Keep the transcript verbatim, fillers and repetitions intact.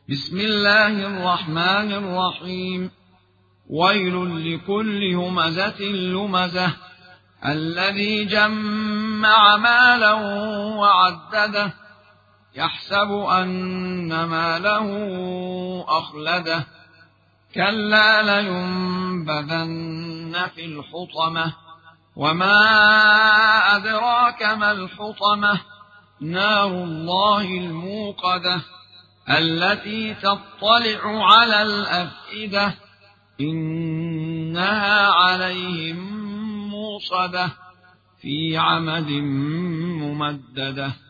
بسم الله الرحمن الرحيم. ويل لكل همزة لمزة الذي جمع مالا وعدده يحسب أن ماله أخلده كلا لينبذن في الحطمة وما أدراك ما الحطمة نار الله الموقدة التي تطلع على الأفئدة إنها عليهم موصدة في عمد ممددة.